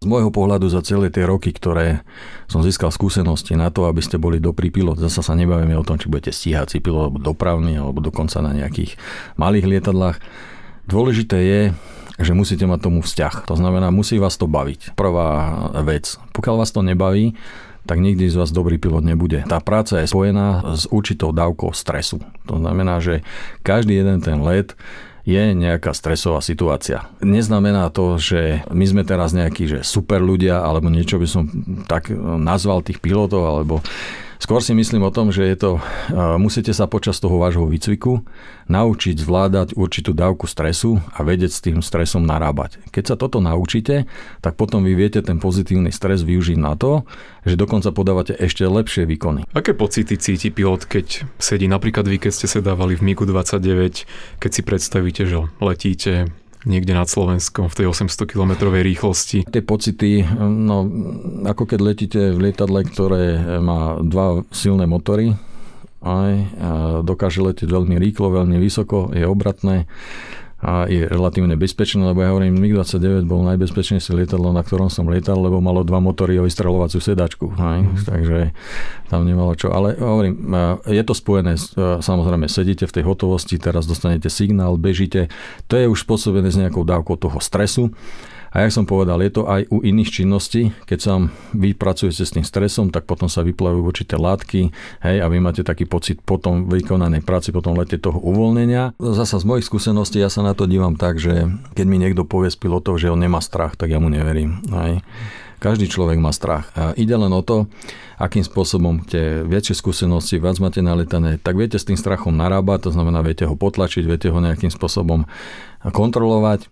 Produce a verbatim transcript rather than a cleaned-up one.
môjho pohľadu za celé tie roky, ktoré som získal skúsenosti na to, aby ste boli dobrý pilot, zasa sa nebavíme o tom, či budete stíhací pilot, alebo dopravný, alebo dokonca na nejakých malých lietadlách. Dôležité je, že musíte mať tomu vzťah. To znamená, musí vás to baviť. Prvá vec. Pokiaľ vás to nebaví, tak nikdy z vás dobrý pilot nebude. Tá práca je spojená s určitou dávkou stresu. To znamená, že každý jeden ten let je nejaká stresová situácia. Neznamená to, že my sme teraz nejakí že super ľudia, alebo niečo by som tak nazval tých pilotov, alebo skôr si myslím o tom, že je to, musíte sa počas toho vášho výcviku naučiť zvládať určitú dávku stresu a vedieť s tým stresom narábať. Keď sa toto naučíte, tak potom vy viete ten pozitívny stres využiť na to, že dokonca podávate ešte lepšie výkony. Aké pocity cíti pilot, keď sedí napríklad vy, keď ste sa dávali v MiGu dvadsaťdeväť, keď si predstavíte, že letíte niekde nad Slovenskom v tej osemstokilometrovej rýchlosti? Tie pocity, no ako keď letíte v lietadle, ktoré má dva silné motory, aj dokáže letieť veľmi rýchlo, veľmi vysoko, je obratné a je relatívne bezpečné, lebo ja hovorím, MiG dvadsaťdeväť bol najbezpečnejšie lietadlo, na ktorom som lietal, lebo malo dva motory a vystreľovaciu sedačku. Mm. Takže tam nemalo čo. Ale hovorím, je to spojené, samozrejme, sedíte v tej hotovosti, teraz dostanete signál, bežíte. To je už spôsobené s nejakou dávkou toho stresu. A jak som povedal, je to aj u iných činností. Keď sa vy pracujete s tým stresom, tak potom sa vyplavujú určité látky, hej, a vy máte taký pocit po tom vykonanej práci, po tom lete toho uvoľnenia. Zasa z mojich skúseností ja sa na to dívam tak, že keď mi niekto povie z pilotov, že on nemá strach, tak ja mu neverím. Hej. Každý človek má strach. A ide len o to, akým spôsobom tie väčšie skúsenosti, viac máte naletané, tak viete s tým strachom narábať, to znamená, viete ho potlačiť, viete ho nejakým spôsobom kontrolovať.